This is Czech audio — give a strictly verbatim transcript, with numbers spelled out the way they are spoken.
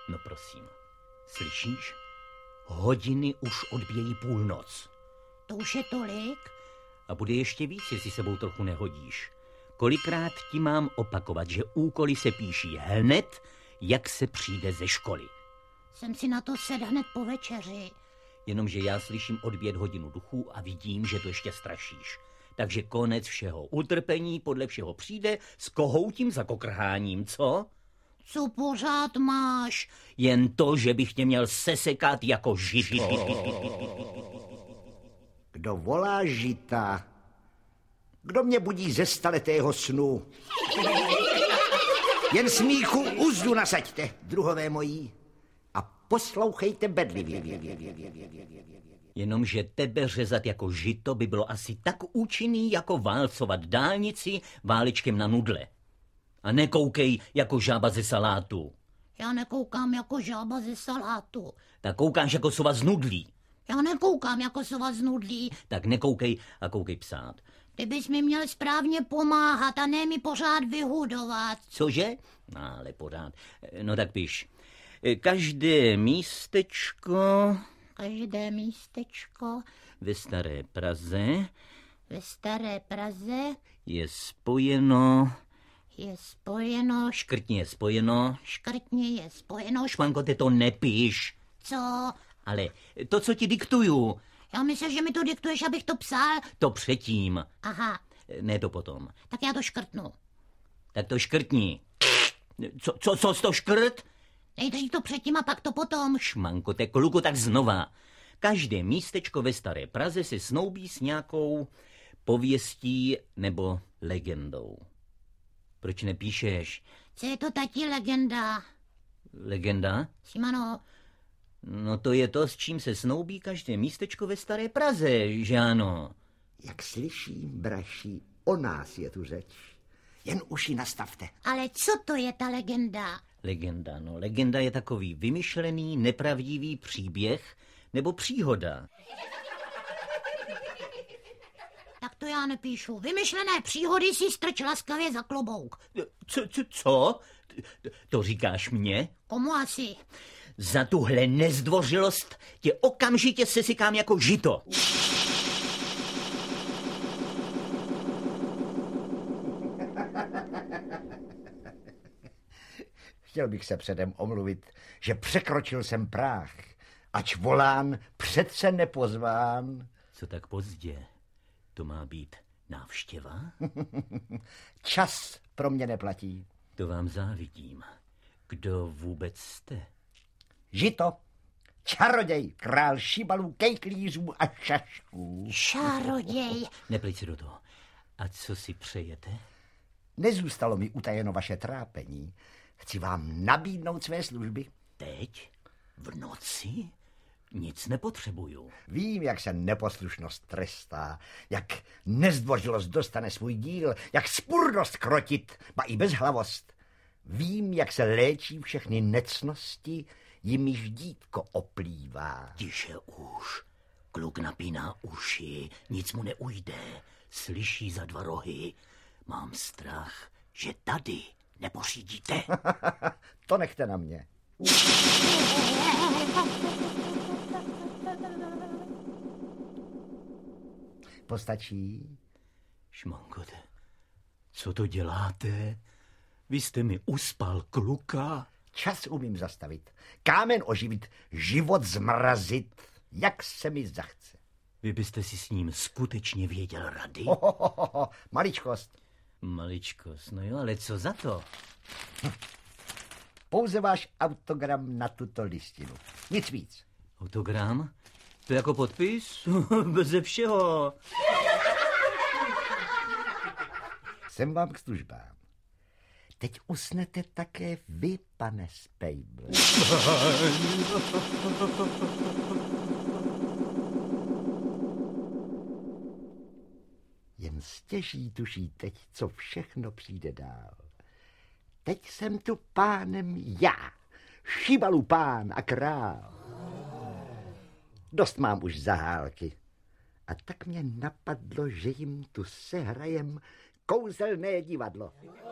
No prosím, slyšíš? Hodiny už odbíjí půlnoc. To už je tolik? A bude ještě víc, jestli sebou trochu nehodíš. Kolikrát ti mám opakovat, že úkoly se píší hned, jak se přijde ze školy. Jsem si na to sedl hned po večeři. Jenomže já slyším odbět hodinu duchů a vidím, že to ještě strašíš. Takže konec všeho utrpení podle všeho přijde s kohoutím za kokrháním, co? Co pořád máš? Jen to, že bych tě měl sesekat jako žito. Kdo volá žita? Kdo mě budí ze staletého snu? Jen smíchu uzdu nasaďte, druhové mojí, a poslouchejte bedlivě. Jenomže tebe řezat jako žito by bylo asi tak účinný, jako válcovat dálnici válečkem na nudle. A nekoukej jako žába ze salátu. Já nekoukám jako žába ze salátu. Tak koukáš jako sova z nudlí. Já nekoukám jako sova z nudlí. Tak nekoukej a koukej psát. Ty bys mi měl správně pomáhat a ne mi pořád vyhudovat. Cože? No, ale pořád. No tak píš. Každé místečko... Každé místečko... Ve Staré Praze... Ve Staré Praze... Je spojeno... Je spojeno... Škrtně je spojeno... Škrtně je spojeno... Španko, ty to nepíš. Co? Ale to, co ti diktuju... Já myslím, že mi to diktuješ, abych to psal. To předtím. Aha. Ne to potom. Tak já to škrtnu. Tak to škrtni. Co, co, co jsi to škrt? Nejdřív to předtím a pak to potom. Šmanko, te kluku, tak znova. Každé místečko ve Staré Praze se snoubí s nějakou pověstí nebo legendou. Proč nepíšeš? Co je to tati legenda? Legenda? Simano. No to je to, s čím se snoubí každé místečko ve Staré Praze, že ano? Jak slyším, braší, o nás je tu řeč. Jen uši nastavte. Ale co to je ta legenda? Legenda, no legenda je takový vymyšlený, nepravdivý příběh nebo příhoda. Tak to já nepíšu. Vymyšlené příhody si strč laskavě za klobouk. Co, co, co? To říkáš mně? Komu asi? Za tuhle nezdvořilost tě okamžitě sesikám jako žito. Chtěl bych se předem omluvit, že překročil jsem práh, ač volán, přece nepozván. Co tak pozdě? To má být návštěva? Čas pro mě neplatí. To vám závidím. Kdo vůbec jste? Žito, čaroděj, král šibalů, kejklířů a šašků. Čaroděj. Nepleť si do toho. A co si přejete? Nezůstalo mi utajeno vaše trápení. Chci vám nabídnout své služby. Teď? V noci? Nic nepotřebuju. Vím, jak se neposlušnost trestá, jak nezdvořilost dostane svůj díl, jak spurnost krotit, ba i bezhlavost. Vím, jak se léčí všechny necnosti, jimiž dítko oplývá. Tiše už. Kluk napíná uši, nic mu neujde. Slyší za dva rohy. Mám strach, že tady nepořídíte. To nechte na mě. Postačí? Šmankote, co to děláte? Vy jste mi uspal kluka? Čas umím zastavit, kámen oživit, život zmrazit, jak se mi zachce. Vy byste si s ním skutečně věděl rady? Ho, ho, ho, ho. Maličkost. Maličkost, no jo, ale co za to? Hm. Pouze váš autogram na tuto listinu. Nic víc. Autogram? To jako podpis? Beze všeho. Jsem vám k službám. Teď usnete také vy, pane Spejble. Jen stěží tuší teď, co všechno přijde dál. Teď jsem tu pánem já, Šibalů pán a král. Dost mám už zahálky. A tak mě napadlo, že jim tu sehrajem kouzelné divadlo.